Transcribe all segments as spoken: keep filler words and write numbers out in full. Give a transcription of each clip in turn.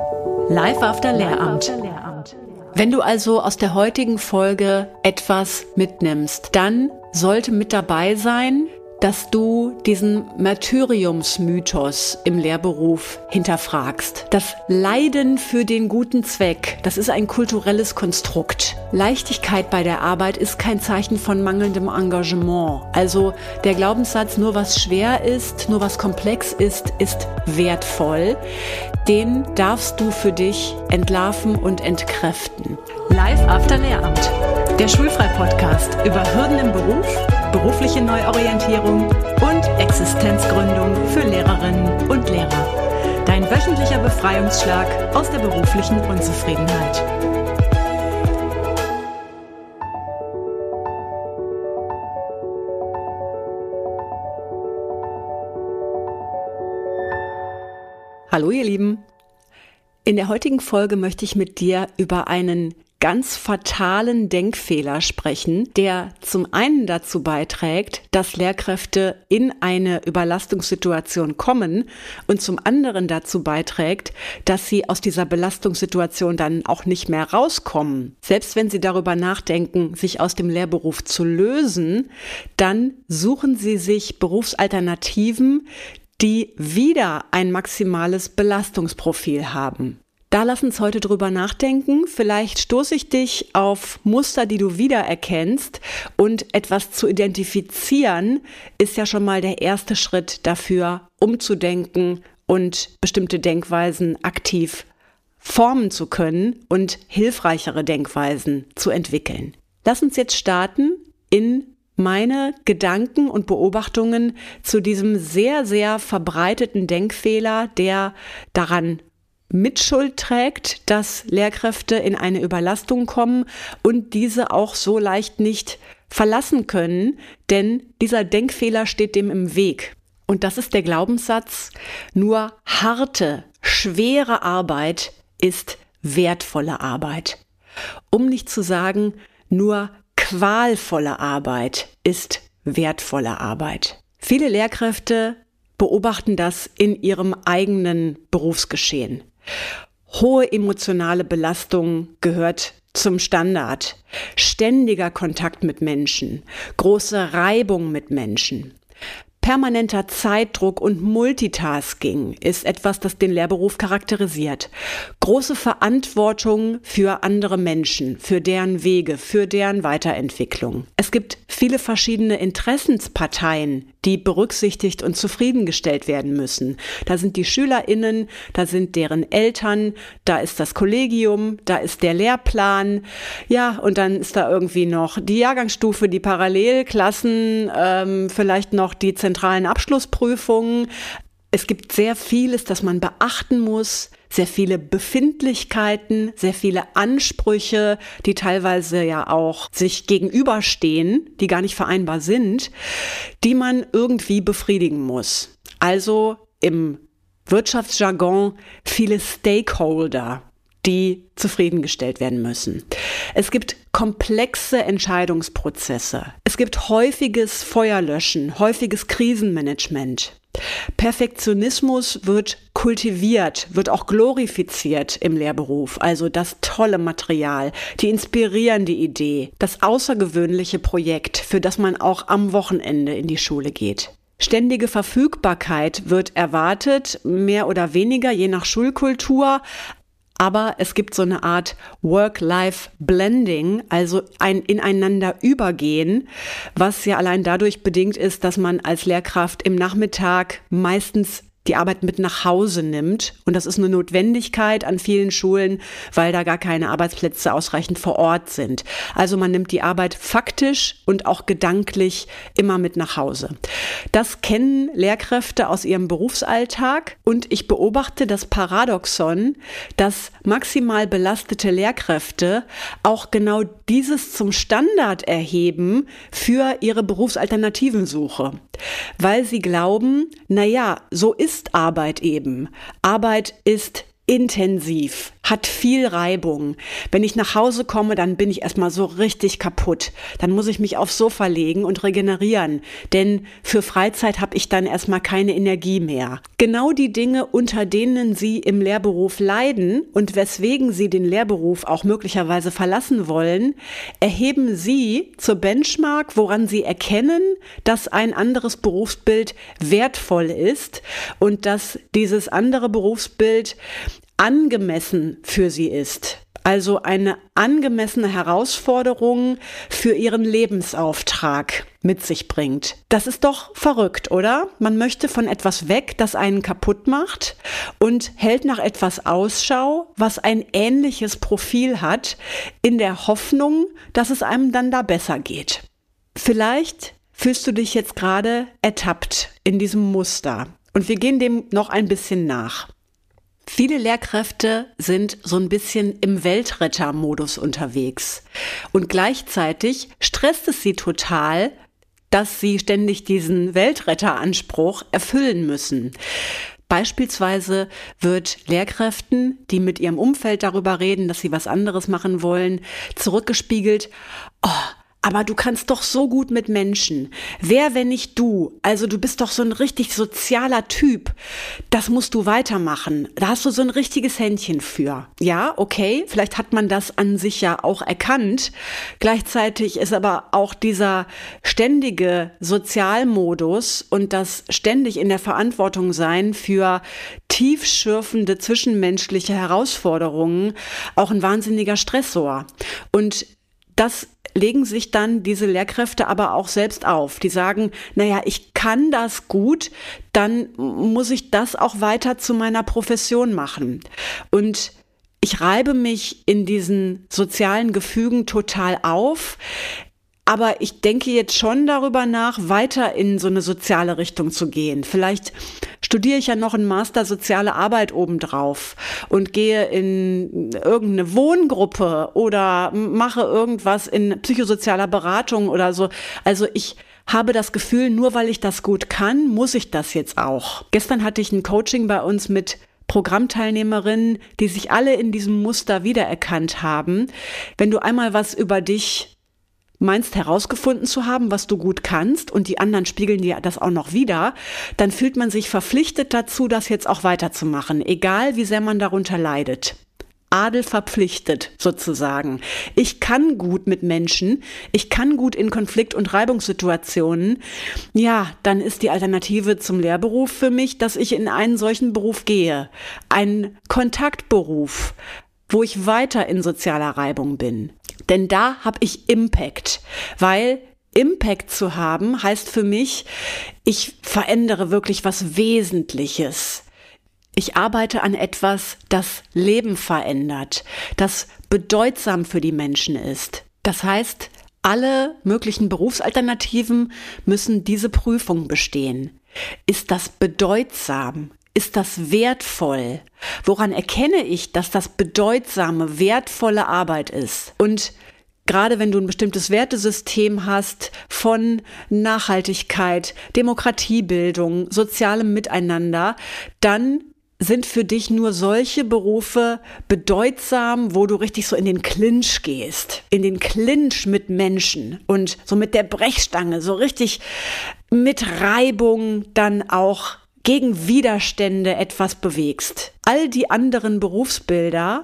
Live after Lehramt. Wenn du also aus der heutigen Folge etwas mitnimmst, dann sollte mit dabei sein, dass du diesen Martyriumsmythos im Lehrberuf hinterfragst. Das Leiden für den guten Zweck, das ist ein kulturelles Konstrukt. Leichtigkeit bei der Arbeit ist kein Zeichen von mangelndem Engagement. Also der Glaubenssatz, nur was schwer ist, nur was komplex ist, ist wertvoll. Den darfst du für dich entlarven und entkräften. Live after Lehramt, der Schulfrei-Podcast über Hürden im Beruf, berufliche Neuorientierung und Existenzgründung für Lehrerinnen und Lehrer. Dein wöchentlicher Befreiungsschlag aus der beruflichen Unzufriedenheit. Hallo ihr Lieben. In der heutigen Folge möchte ich mit dir über einen ganz fatalen Denkfehler sprechen, der zum einen dazu beiträgt, dass Lehrkräfte in eine Überlastungssituation kommen und zum anderen dazu beiträgt, dass sie aus dieser Belastungssituation dann auch nicht mehr rauskommen. Selbst wenn sie darüber nachdenken, sich aus dem Lehrberuf zu lösen, dann suchen sie sich Berufsalternativen, die wieder ein maximales Belastungsprofil haben. Da lass uns heute drüber nachdenken. Vielleicht stoße ich dich auf Muster, die du wiedererkennst, und etwas zu identifizieren ist ja schon mal der erste Schritt dafür, umzudenken und bestimmte Denkweisen aktiv formen zu können und hilfreichere Denkweisen zu entwickeln. Lass uns jetzt starten in meine Gedanken und Beobachtungen zu diesem sehr, sehr verbreiteten Denkfehler, der daran Mitschuld trägt, dass Lehrkräfte in eine Überlastung kommen und diese auch so leicht nicht verlassen können, denn dieser Denkfehler steht dem im Weg. Und das ist der Glaubenssatz: Nur harte, schwere Arbeit ist wertvolle Arbeit. Um nicht zu sagen, nur qualvolle Arbeit ist wertvolle Arbeit. Viele Lehrkräfte beobachten das in ihrem eigenen Berufsgeschehen. Hohe emotionale Belastung gehört zum Standard. Ständiger Kontakt mit Menschen, große Reibung mit Menschen. Permanenter Zeitdruck und Multitasking ist etwas, das den Lehrberuf charakterisiert. Große Verantwortung für andere Menschen, für deren Wege, für deren Weiterentwicklung. Es gibt viele verschiedene Interessensparteien, die berücksichtigt und zufriedengestellt werden müssen. Da sind die SchülerInnen, da sind deren Eltern, da ist das Kollegium, da ist der Lehrplan. Ja, und dann ist da irgendwie noch die Jahrgangsstufe, die Parallelklassen, ähm, vielleicht noch die zentralen Abschlussprüfungen. Es gibt sehr vieles, das man beachten muss, sehr viele Befindlichkeiten, sehr viele Ansprüche, die teilweise ja auch sich gegenüberstehen, die gar nicht vereinbar sind, die man irgendwie befriedigen muss. Also im Wirtschaftsjargon viele Stakeholder, die zufriedengestellt werden müssen. Es gibt komplexe Entscheidungsprozesse. Es gibt häufiges Feuerlöschen, häufiges Krisenmanagement. Perfektionismus wird kultiviert, wird auch glorifiziert im Lehrberuf. Also das tolle Material, die inspirierende Idee, das außergewöhnliche Projekt, für das man auch am Wochenende in die Schule geht. Ständige Verfügbarkeit wird erwartet, mehr oder weniger, je nach Schulkultur. Aber es gibt so eine Art Work-Life-Blending, also ein Ineinanderübergehen, was ja allein dadurch bedingt ist, dass man als Lehrkraft im Nachmittag meistens die Arbeit mit nach Hause nimmt. Und das ist eine Notwendigkeit an vielen Schulen, weil da gar keine Arbeitsplätze ausreichend vor Ort sind. Also man nimmt die Arbeit faktisch und auch gedanklich immer mit nach Hause. Das kennen Lehrkräfte aus ihrem Berufsalltag und ich beobachte das Paradoxon, dass maximal belastete Lehrkräfte auch genau dieses zum Standard erheben für ihre Berufsalternativensuche. Weil sie glauben, naja, so ist Arbeit eben. Arbeit ist intensiv, hat viel Reibung. Wenn ich nach Hause komme, dann bin ich erstmal so richtig kaputt. Dann muss ich mich aufs Sofa legen und regenerieren, denn für Freizeit habe ich dann erstmal keine Energie mehr. Genau die Dinge, unter denen Sie im Lehrberuf leiden und weswegen Sie den Lehrberuf auch möglicherweise verlassen wollen, erheben Sie zur Benchmark, woran Sie erkennen, dass ein anderes Berufsbild wertvoll ist und dass dieses andere Berufsbild angemessen für Sie ist. Also eine angemessene Herausforderung für Ihren Lebensauftrag mit sich bringt. Das ist doch verrückt, oder? Man möchte von etwas weg, das einen kaputt macht und hält nach etwas Ausschau, was ein ähnliches Profil hat, in der Hoffnung, dass es einem dann da besser geht. Vielleicht fühlst du dich jetzt gerade ertappt in diesem Muster und wir gehen dem noch ein bisschen nach. Viele Lehrkräfte sind so ein bisschen im Weltrettermodus unterwegs und gleichzeitig stresst es sie total, dass sie ständig diesen Weltretteranspruch erfüllen müssen. Beispielsweise wird Lehrkräften, die mit ihrem Umfeld darüber reden, dass sie was anderes machen wollen, zurückgespiegelt: Oh, aber du kannst doch so gut mit Menschen. Wer, wenn nicht du? Also du bist doch so ein richtig sozialer Typ. Das musst du weitermachen. Da hast du so ein richtiges Händchen für. Ja, okay, vielleicht hat man das an sich ja auch erkannt. Gleichzeitig ist aber auch dieser ständige Sozialmodus und das ständig in der Verantwortung sein für tiefschürfende zwischenmenschliche Herausforderungen auch ein wahnsinniger Stressor. Und das legen sich dann diese Lehrkräfte aber auch selbst auf. Die sagen, naja, ich kann das gut, dann muss ich das auch weiter zu meiner Profession machen. Und ich reibe mich in diesen sozialen Gefügen total auf. Aber ich denke jetzt schon darüber nach, weiter in so eine soziale Richtung zu gehen. Vielleicht studiere ich ja noch einen Master Soziale Arbeit obendrauf und gehe in irgendeine Wohngruppe oder mache irgendwas in psychosozialer Beratung oder so. Also ich habe das Gefühl, nur weil ich das gut kann, muss ich das jetzt auch. Gestern hatte ich ein Coaching bei uns mit Programmteilnehmerinnen, die sich alle in diesem Muster wiedererkannt haben. Wenn du einmal was über dich meinst herausgefunden zu haben, was du gut kannst und die anderen spiegeln dir das auch noch wieder, dann fühlt man sich verpflichtet dazu, das jetzt auch weiterzumachen, egal wie sehr man darunter leidet. Adel verpflichtet sozusagen. Ich kann gut mit Menschen, ich kann gut in Konflikt- und Reibungssituationen. Ja, dann ist die Alternative zum Lehrberuf für mich, dass ich in einen solchen Beruf gehe. Ein Kontaktberuf, wo ich weiter in sozialer Reibung bin. Denn da habe ich Impact, weil Impact zu haben heißt für mich, ich verändere wirklich was Wesentliches. Ich arbeite an etwas, das Leben verändert, das bedeutsam für die Menschen ist. Das heißt, alle möglichen Berufsalternativen müssen diese Prüfung bestehen. Ist das bedeutsam? Ist das wertvoll? Woran erkenne ich, dass das bedeutsame, wertvolle Arbeit ist? Und gerade wenn du ein bestimmtes Wertesystem hast von Nachhaltigkeit, Demokratiebildung, sozialem Miteinander, dann sind für dich nur solche Berufe bedeutsam, wo du richtig so in den Clinch gehst, in den Clinch mit Menschen und so mit der Brechstange, so richtig mit Reibung dann auch gegen Widerstände etwas bewegst. All die anderen Berufsbilder,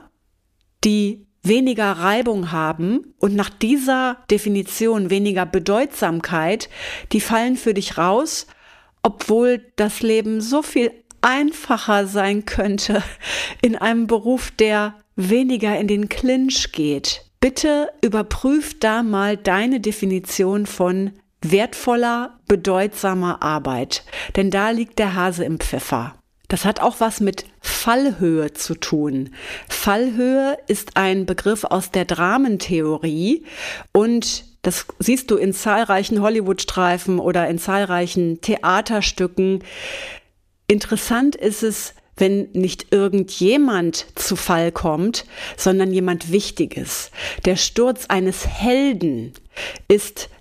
die weniger Reibung haben und nach dieser Definition weniger Bedeutsamkeit, die fallen für dich raus, obwohl das Leben so viel einfacher sein könnte in einem Beruf, der weniger in den Clinch geht. Bitte überprüf da mal deine Definition von wertvoller, bedeutsamer Arbeit, denn da liegt der Hase im Pfeffer. Das hat auch was mit Fallhöhe zu tun. Fallhöhe ist ein Begriff aus der Dramentheorie und das siehst du in zahlreichen Hollywood-Streifen oder in zahlreichen Theaterstücken. Interessant ist es, wenn nicht irgendjemand zu Fall kommt, sondern jemand Wichtiges. Der Sturz eines Helden ist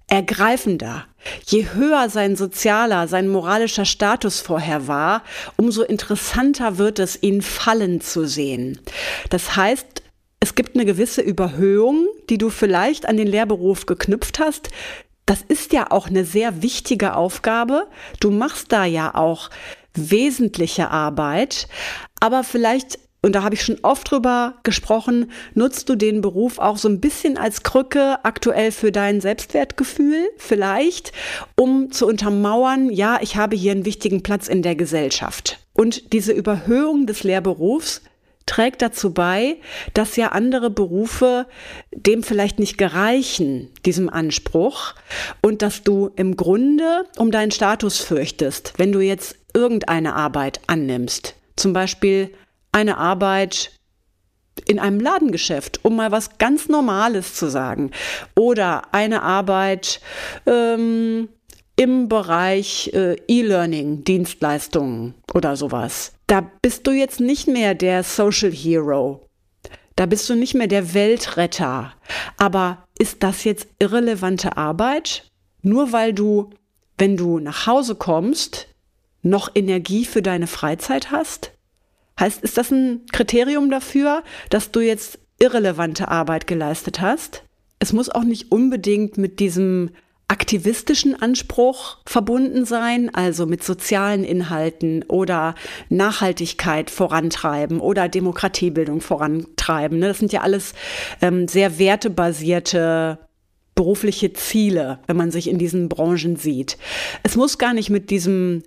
ergreifender. Je höher sein sozialer, sein moralischer Status vorher war, umso interessanter wird es, ihn fallen zu sehen. Das heißt, es gibt eine gewisse Überhöhung, die du vielleicht an den Lehrberuf geknüpft hast. Das ist ja auch eine sehr wichtige Aufgabe. Du machst da ja auch wesentliche Arbeit, aber vielleicht, und da habe ich schon oft drüber gesprochen, nutzt du den Beruf auch so ein bisschen als Krücke aktuell für dein Selbstwertgefühl, vielleicht, um zu untermauern, ja, ich habe hier einen wichtigen Platz in der Gesellschaft. Und diese Überhöhung des Lehrberufs trägt dazu bei, dass ja andere Berufe dem vielleicht nicht gereichen, diesem Anspruch, und dass du im Grunde um deinen Status fürchtest, wenn du jetzt irgendeine Arbeit annimmst. Zum Beispiel eine Arbeit in einem Ladengeschäft, um mal was ganz Normales zu sagen. Oder eine Arbeit ähm, im Bereich äh, E-Learning, Dienstleistungen oder sowas. Da bist du jetzt nicht mehr der Social Hero. Da bist du nicht mehr der Weltretter. Aber ist das jetzt irrelevante Arbeit? Nur weil du, wenn du nach Hause kommst, noch Energie für deine Freizeit hast? Heißt, ist das ein Kriterium dafür, dass du jetzt irrelevante Arbeit geleistet hast? Es muss auch nicht unbedingt mit diesem aktivistischen Anspruch verbunden sein, also mit sozialen Inhalten oder Nachhaltigkeit vorantreiben oder Demokratiebildung vorantreiben. Das sind ja alles ähm, sehr wertebasierte berufliche Ziele, wenn man sich in diesen Branchen sieht. Es muss gar nicht mit diesem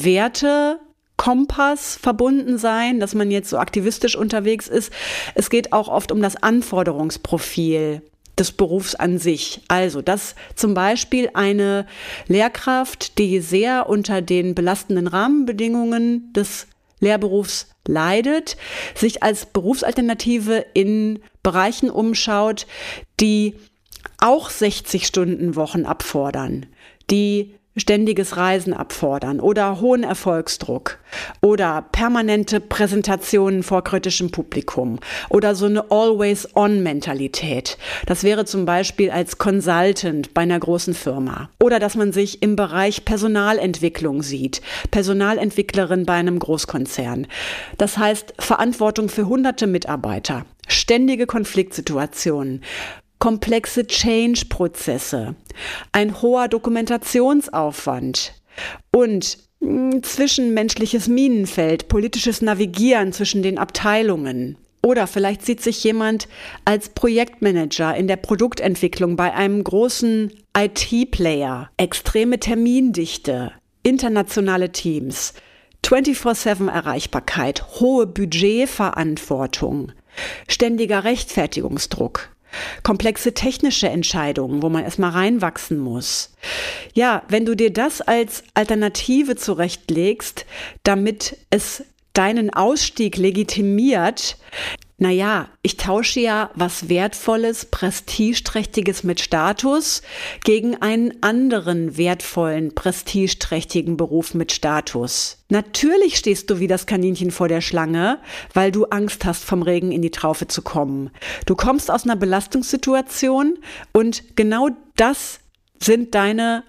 Wertekompass verbunden sein, dass man jetzt so aktivistisch unterwegs ist. Es geht auch oft um das Anforderungsprofil des Berufs an sich. Also, dass zum Beispiel eine Lehrkraft, die sehr unter den belastenden Rahmenbedingungen des Lehrberufs leidet, sich als Berufsalternative in Bereichen umschaut, die auch sechzig-Stunden-Wochen abfordern, die ständiges Reisen abfordern oder hohen Erfolgsdruck oder permanente Präsentationen vor kritischem Publikum oder so eine Always-on-Mentalität. Das wäre zum Beispiel als Consultant bei einer großen Firma. Oder dass man sich im Bereich Personalentwicklung sieht, Personalentwicklerin bei einem Großkonzern. Das heißt Verantwortung für hunderte Mitarbeiter, ständige Konfliktsituationen, komplexe Change-Prozesse, ein hoher Dokumentationsaufwand und mh, zwischenmenschliches Minenfeld, politisches Navigieren zwischen den Abteilungen. Oder vielleicht sieht sich jemand als Projektmanager in der Produktentwicklung bei einem großen I T-Player, extreme Termindichte, internationale Teams, vierundzwanzig sieben Erreichbarkeit, hohe Budgetverantwortung, ständiger Rechtfertigungsdruck. Komplexe technische Entscheidungen, wo man erstmal reinwachsen muss. Ja, wenn du dir das als Alternative zurechtlegst, damit es deinen Ausstieg legitimiert, naja, ich tausche ja was Wertvolles, Prestigeträchtiges mit Status gegen einen anderen wertvollen, prestigeträchtigen Beruf mit Status. Natürlich stehst du wie das Kaninchen vor der Schlange, weil du Angst hast, vom Regen in die Traufe zu kommen. Du kommst aus einer Belastungssituation und genau das sind deine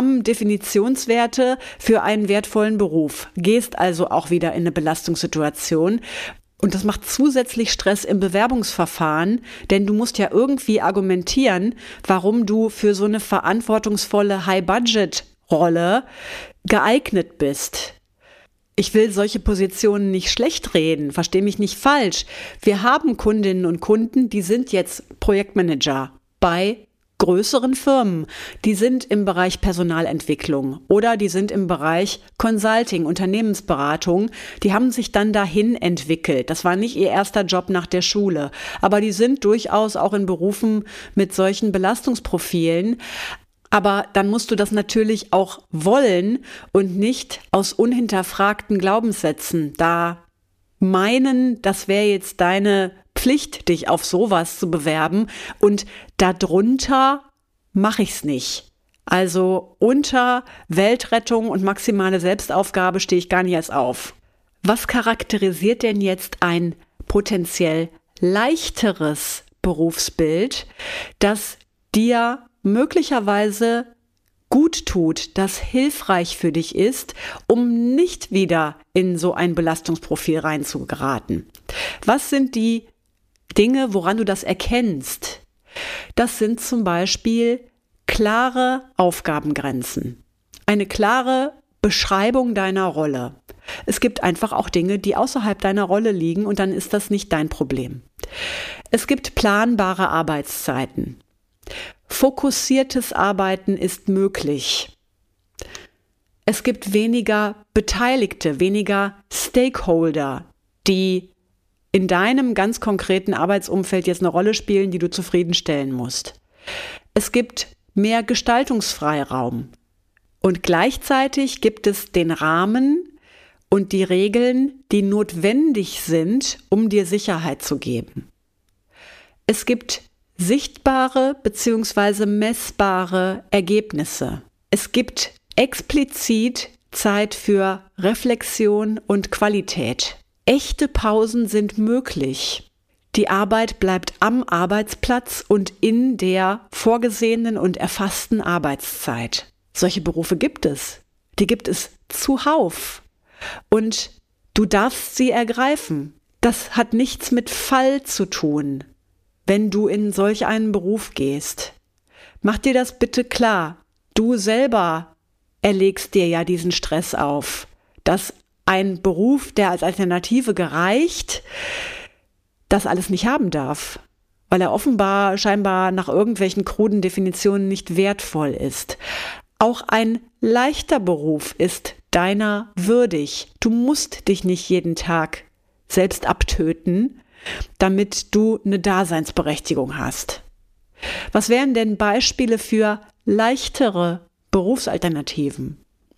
Rahmendefinitionswerte für einen wertvollen Beruf. Gehst also auch wieder in eine Belastungssituation. Und das macht zusätzlich Stress im Bewerbungsverfahren, denn du musst ja irgendwie argumentieren, warum du für so eine verantwortungsvolle High-Budget-Rolle geeignet bist. Ich will solche Positionen nicht schlecht reden, versteh mich nicht falsch. Wir haben Kundinnen und Kunden, die sind jetzt Projektmanager bei größeren Firmen, die sind im Bereich Personalentwicklung oder die sind im Bereich Consulting, Unternehmensberatung, die haben sich dann dahin entwickelt. Das war nicht ihr erster Job nach der Schule, aber die sind durchaus auch in Berufen mit solchen Belastungsprofilen. Aber dann musst du das natürlich auch wollen und nicht aus unhinterfragten Glaubenssätzen da meinen, das wäre jetzt deine Pflicht, dich auf sowas zu bewerben und darunter mache ich's nicht. Also unter Weltrettung und maximale Selbstaufgabe stehe ich gar nicht erst auf. Was charakterisiert denn jetzt ein potenziell leichteres Berufsbild, das dir möglicherweise gut tut, das hilfreich für dich ist, um nicht wieder in so ein Belastungsprofil reinzugeraten. Was sind die Dinge, woran du das erkennst? Das sind zum Beispiel klare Aufgabengrenzen, eine klare Beschreibung deiner Rolle. Es gibt einfach auch Dinge, die außerhalb deiner Rolle liegen und dann ist das nicht dein Problem. Es gibt planbare Arbeitszeiten. Fokussiertes Arbeiten ist möglich. Es gibt weniger Beteiligte, weniger Stakeholder, die in deinem ganz konkreten Arbeitsumfeld jetzt eine Rolle spielen, die du zufriedenstellen musst. Es gibt mehr Gestaltungsfreiraum und gleichzeitig gibt es den Rahmen und die Regeln, die notwendig sind, um dir Sicherheit zu geben. Es gibt sichtbare bzw. messbare Ergebnisse. Es gibt explizit Zeit für Reflexion und Qualität. Echte Pausen sind möglich. Die Arbeit bleibt am Arbeitsplatz und in der vorgesehenen und erfassten Arbeitszeit. Solche Berufe gibt es. Die gibt es zuhauf. Und du darfst sie ergreifen. Das hat nichts mit Fall zu tun, wenn du in solch einen Beruf gehst. Mach dir das bitte klar. Du selber erlegst dir ja diesen Stress auf, dass ein Beruf, der als Alternative gereicht, das alles nicht haben darf, weil er offenbar scheinbar nach irgendwelchen kruden Definitionen nicht wertvoll ist. Auch ein leichter Beruf ist deiner würdig. Du musst dich nicht jeden Tag selbst abtöten, damit du eine Daseinsberechtigung hast. Was wären denn Beispiele für leichtere Berufsalternativen?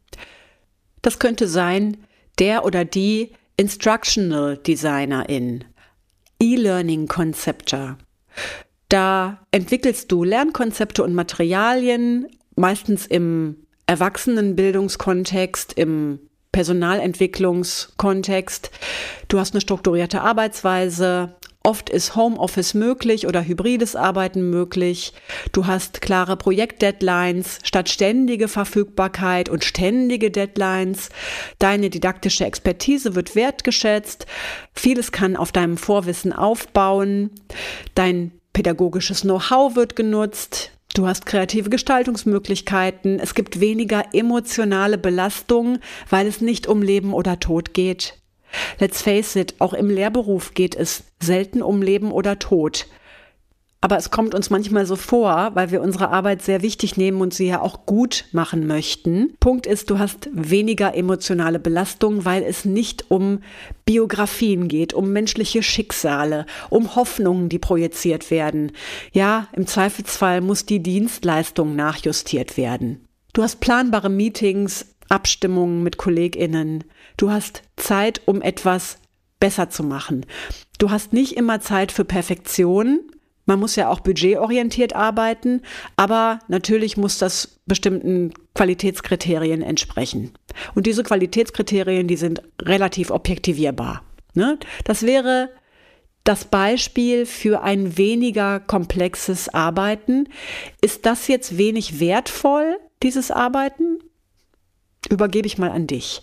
Das könnte sein, der oder die Instructional Designerin, E-Learning-Konzepter. Da entwickelst du Lernkonzepte und Materialien, meistens im Erwachsenenbildungskontext, im Personalentwicklungskontext. Du hast eine strukturierte Arbeitsweise. Oft ist Homeoffice möglich oder hybrides Arbeiten möglich. Du hast klare Projektdeadlines statt ständige Verfügbarkeit und ständige Deadlines. Deine didaktische Expertise wird wertgeschätzt. Vieles kann auf deinem Vorwissen aufbauen. Dein pädagogisches Know-how wird genutzt. Du hast kreative Gestaltungsmöglichkeiten. Es gibt weniger emotionale Belastung, weil es nicht um Leben oder Tod geht. Let's face it, auch im Lehrberuf geht es selten um Leben oder Tod. Aber es kommt uns manchmal so vor, weil wir unsere Arbeit sehr wichtig nehmen und sie ja auch gut machen möchten. Punkt ist, du hast weniger emotionale Belastung, weil es nicht um Biografien geht, um menschliche Schicksale, um Hoffnungen, die projiziert werden. Ja, im Zweifelsfall muss die Dienstleistung nachjustiert werden. Du hast planbare Meetings, Abstimmungen mit KollegInnen. Du hast Zeit, um etwas besser zu machen. Du hast nicht immer Zeit für Perfektion. Man muss ja auch budgetorientiert arbeiten, aber natürlich muss das bestimmten Qualitätskriterien entsprechen. Und diese Qualitätskriterien, die sind relativ objektivierbar. Ne? Das wäre das Beispiel für ein weniger komplexes Arbeiten. Ist das jetzt wenig wertvoll, dieses Arbeiten? Übergebe ich mal an dich.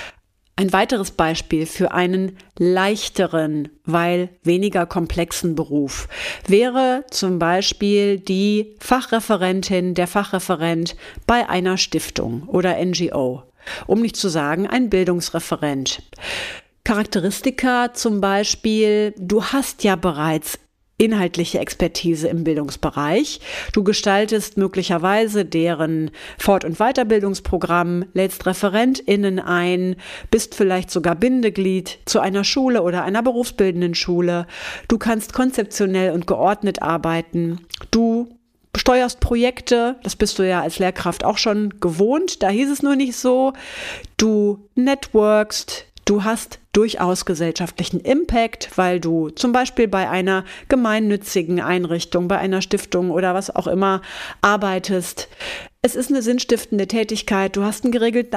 Ein weiteres Beispiel für einen leichteren, weil weniger komplexen Beruf wäre zum Beispiel die Fachreferentin, der Fachreferent bei einer Stiftung oder N G O, um nicht zu sagen ein Bildungsreferent. Charakteristika zum Beispiel, du hast ja bereits inhaltliche Expertise im Bildungsbereich. Du gestaltest möglicherweise deren Fort- und Weiterbildungsprogramm, lädst ReferentInnen ein, bist vielleicht sogar Bindeglied zu einer Schule oder einer berufsbildenden Schule. Du kannst konzeptionell und geordnet arbeiten. Du steuerst Projekte, das bist du ja als Lehrkraft auch schon gewohnt, da hieß es nur nicht so. Du networkst. Du hast durchaus gesellschaftlichen Impact, weil du zum Beispiel bei einer gemeinnützigen Einrichtung, bei einer Stiftung oder was auch immer arbeitest. Es ist eine sinnstiftende Tätigkeit, du hast einen geregelten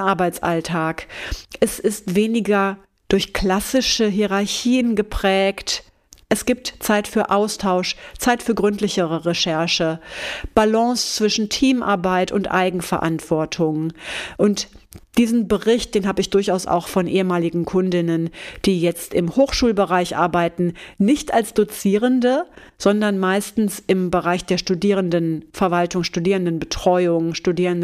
Arbeitsalltag. Es ist weniger durch klassische Hierarchien geprägt. Es gibt Zeit für Austausch, Zeit für gründlichere Recherche, Balance zwischen Teamarbeit und Eigenverantwortung. Und diesen Bericht, den habe ich durchaus auch von ehemaligen Kundinnen, die jetzt im Hochschulbereich arbeiten, nicht als Dozierende, sondern meistens im Bereich der Studierendenverwaltung, Studierendenbetreuung,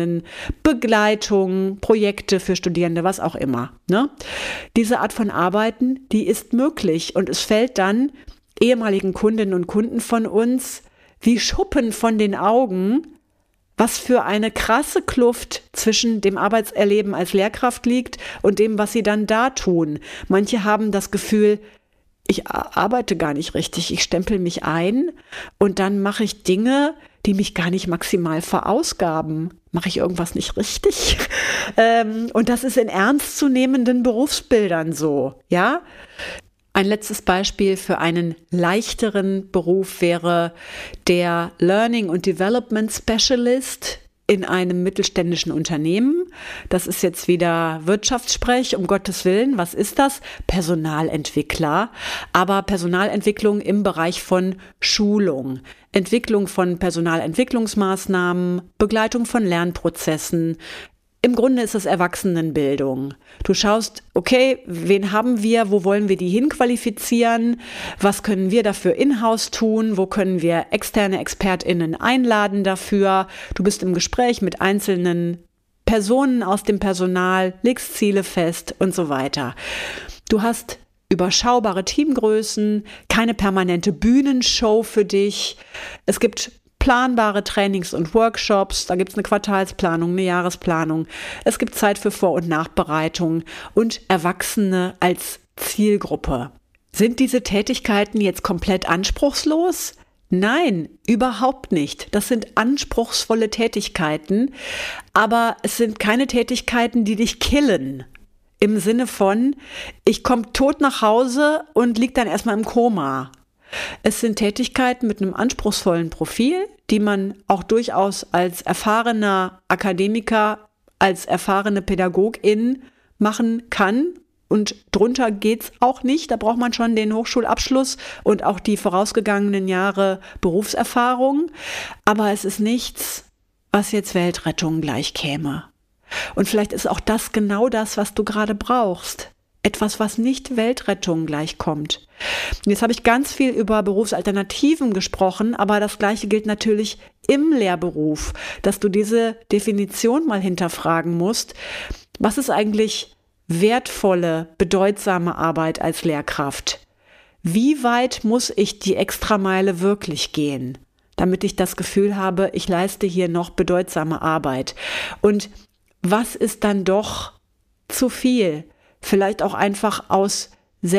Studierendenbegleitung, Projekte für Studierende, was auch immer. Ne? Diese Art von Arbeiten, die ist möglich und es fällt dann ehemaligen Kundinnen und Kunden von uns wie Schuppen von den Augen, was für eine krasse Kluft zwischen dem Arbeitserleben als Lehrkraft liegt und dem, was sie dann da tun. Manche haben das Gefühl, ich arbeite gar nicht richtig, ich stempel mich ein und dann mache ich Dinge, die mich gar nicht maximal verausgaben. Mache ich irgendwas nicht richtig? ähm, und das ist in ernstzunehmenden Berufsbildern so, ja? Ein letztes Beispiel für einen leichteren Beruf wäre der Learning und Development Specialist in einem mittelständischen Unternehmen. Das ist jetzt wieder Wirtschaftssprech, um Gottes Willen. Was ist das? Personalentwickler. Aber Personalentwicklung im Bereich von Schulung, Entwicklung von Personalentwicklungsmaßnahmen, Begleitung von Lernprozessen. Im Grunde ist es Erwachsenenbildung. Du schaust, okay, wen haben wir, wo wollen wir die hinqualifizieren, was können wir dafür in-house tun, wo können wir externe ExpertInnen einladen dafür. Du bist im Gespräch mit einzelnen Personen aus dem Personal, legst Ziele fest und so weiter. Du hast überschaubare Teamgrößen, keine permanente Bühnenshow für dich. Es gibt planbare Trainings und Workshops, da gibt es eine Quartalsplanung, eine Jahresplanung. Es gibt Zeit für Vor- und Nachbereitung und Erwachsene als Zielgruppe. Sind diese Tätigkeiten jetzt komplett anspruchslos? Nein, überhaupt nicht. Das sind anspruchsvolle Tätigkeiten, aber es sind keine Tätigkeiten, die dich killen. Im Sinne von, ich komme tot nach Hause und lieg dann erstmal im Koma. Es sind Tätigkeiten mit einem anspruchsvollen Profil, die man auch durchaus als erfahrener Akademiker, als erfahrene Pädagogin machen kann. Und drunter geht's auch nicht. Da braucht man schon den Hochschulabschluss und auch die vorausgegangenen Jahre Berufserfahrung. Aber es ist nichts, was jetzt Weltrettung gleich käme. Und vielleicht ist auch das genau das, was du gerade brauchst. Etwas, was nicht Weltrettung gleichkommt. Und jetzt habe ich ganz viel über Berufsalternativen gesprochen, aber das Gleiche gilt natürlich im Lehrberuf, dass du diese Definition mal hinterfragen musst. Was ist eigentlich wertvolle, bedeutsame Arbeit als Lehrkraft? Wie weit muss ich die Extrameile wirklich gehen, damit ich das Gefühl habe, ich leiste hier noch bedeutsame Arbeit? Und was ist dann doch zu viel? Vielleicht auch einfach aus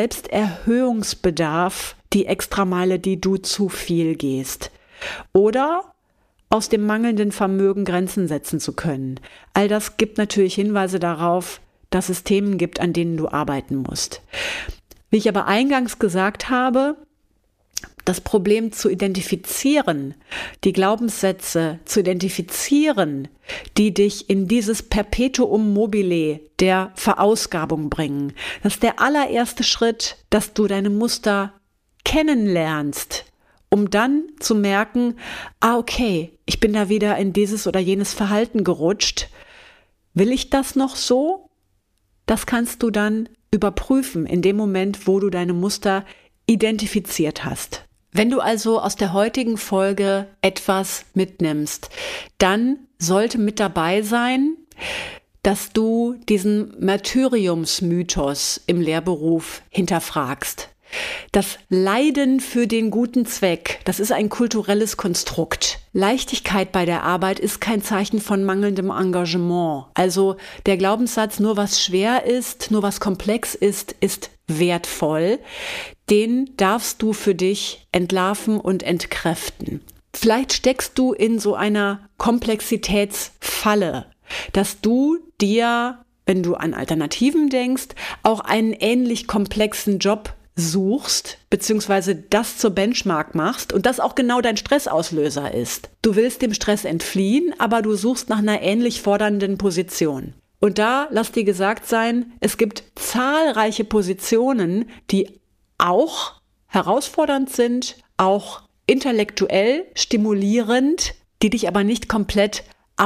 Selbsterhöhungsbedarf die Extrameile, die du zu viel gehst. Oder aus dem mangelnden Vermögen, Grenzen setzen zu können. All das gibt natürlich Hinweise darauf, dass es Themen gibt, an denen du arbeiten musst. Wie ich aber eingangs gesagt habe, das Problem zu identifizieren, die Glaubenssätze zu identifizieren, die dich in dieses Perpetuum mobile der Verausgabung bringen. Das ist der allererste Schritt, dass du deine Muster kennenlernst, um dann zu merken, ah okay, ich bin da wieder in dieses oder jenes Verhalten gerutscht. Will ich das noch so? Das kannst du dann überprüfen in dem Moment, wo du deine Muster identifiziert hast. Wenn du also aus der heutigen Folge etwas mitnimmst, dann sollte mit dabei sein, dass du diesen Martyriumsmythos im Lehrberuf hinterfragst. Das Leiden für den guten Zweck, das ist ein kulturelles Konstrukt. Leichtigkeit bei der Arbeit ist kein Zeichen von mangelndem Engagement. Also der Glaubenssatz, nur was schwer ist, nur was komplex ist, ist wertvoll. Den darfst du für dich entlarven und entkräften. Vielleicht steckst du in so einer Komplexitätsfalle, dass du dir, wenn du an Alternativen denkst, auch einen ähnlich komplexen Job suchst, beziehungsweise das zur Benchmark machst und das auch genau dein Stressauslöser ist. Du willst dem Stress entfliehen, aber du suchst nach einer ähnlich fordernden Position. Und da, lass dir gesagt sein, es gibt zahlreiche Positionen, die auch herausfordernd sind, auch intellektuell stimulierend, die dich aber nicht komplett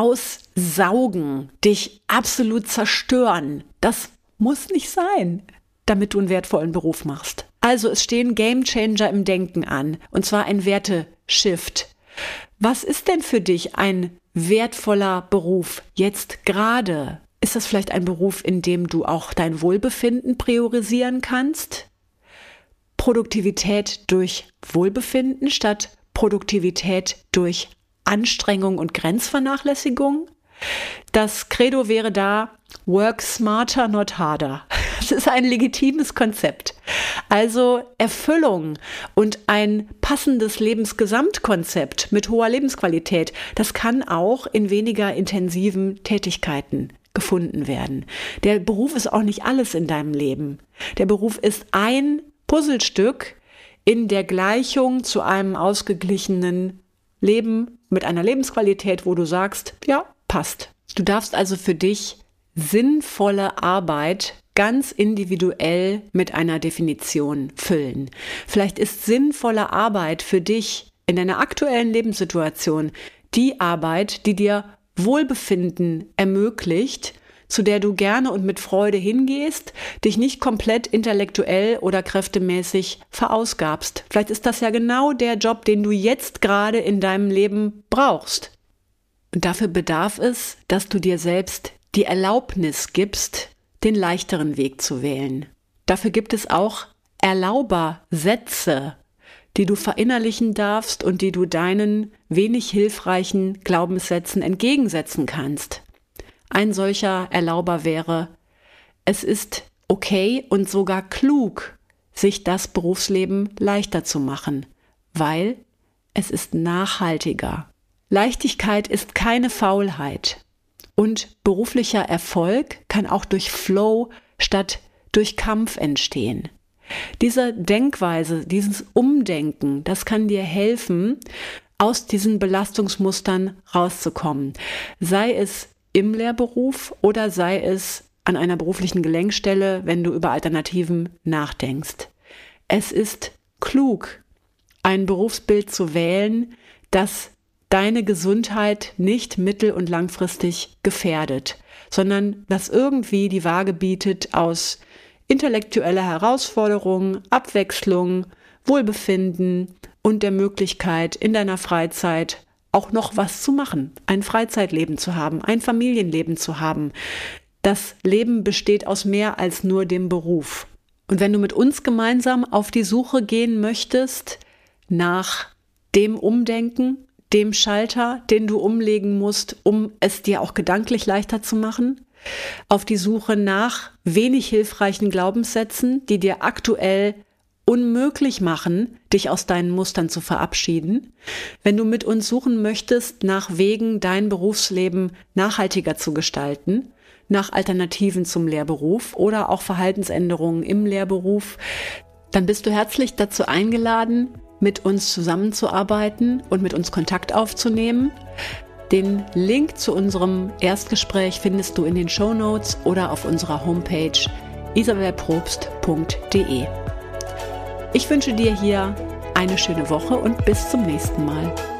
aussaugen, dich absolut zerstören. Das muss nicht sein, damit du einen wertvollen Beruf machst. Also es stehen Gamechanger im Denken an, und zwar ein Werteshift. Was ist denn für dich ein wertvoller Beruf jetzt gerade? Ist das vielleicht ein Beruf, in dem du auch dein Wohlbefinden priorisieren kannst? Produktivität durch Wohlbefinden statt Produktivität durch Anstrengung und Grenzvernachlässigung? Das Credo wäre da, work smarter, not harder. Das ist ein legitimes Konzept. Also Erfüllung und ein passendes Lebensgesamtkonzept mit hoher Lebensqualität, das kann auch in weniger intensiven Tätigkeiten gefunden werden. Der Beruf ist auch nicht alles in deinem Leben. Der Beruf ist ein Puzzlestück in der Gleichung zu einem ausgeglichenen Leben mit einer Lebensqualität, wo du sagst, ja, passt. Du darfst also für dich sinnvolle Arbeit ganz individuell mit einer Definition füllen. Vielleicht ist sinnvolle Arbeit für dich in deiner aktuellen Lebenssituation die Arbeit, die dir Wohlbefinden ermöglicht, zu der du gerne und mit Freude hingehst, dich nicht komplett intellektuell oder kräftemäßig verausgabst. Vielleicht ist das ja genau der Job, den du jetzt gerade in deinem Leben brauchst. Und dafür bedarf es, dass du dir selbst die Erlaubnis gibst, den leichteren Weg zu wählen. Dafür gibt es auch Erlaubersätze, die du verinnerlichen darfst und die du deinen wenig hilfreichen Glaubenssätzen entgegensetzen kannst. Ein solcher Erlauber wäre, es ist okay und sogar klug, sich das Berufsleben leichter zu machen, weil es ist nachhaltiger. Leichtigkeit ist keine Faulheit. Und beruflicher Erfolg kann auch durch Flow statt durch Kampf entstehen. Diese Denkweise, dieses Umdenken, das kann dir helfen, aus diesen Belastungsmustern rauszukommen. Sei es im Lehrberuf oder sei es an einer beruflichen Gelenkstelle, wenn du über Alternativen nachdenkst. Es ist klug, ein Berufsbild zu wählen, das deine Gesundheit nicht mittel- und langfristig gefährdet, sondern das irgendwie die Waage bietet aus intellektueller Herausforderung, Abwechslung, Wohlbefinden und der Möglichkeit, in deiner Freizeit auch noch was zu machen, ein Freizeitleben zu haben, ein Familienleben zu haben. Das Leben besteht aus mehr als nur dem Beruf. Und wenn du mit uns gemeinsam auf die Suche gehen möchtest nach dem Umdenken, dem Schalter, den du umlegen musst, um es dir auch gedanklich leichter zu machen, auf die Suche nach wenig hilfreichen Glaubenssätzen, die dir aktuell unmöglich machen, dich aus deinen Mustern zu verabschieden. Wenn du mit uns suchen möchtest nach Wegen, dein Berufsleben nachhaltiger zu gestalten, nach Alternativen zum Lehrberuf oder auch Verhaltensänderungen im Lehrberuf, dann bist du herzlich dazu eingeladen, mit uns zusammenzuarbeiten und mit uns Kontakt aufzunehmen. Den Link zu unserem Erstgespräch findest du in den Shownotes oder auf unserer Homepage isabelprobst punkt de. Ich wünsche dir hier eine schöne Woche und bis zum nächsten Mal.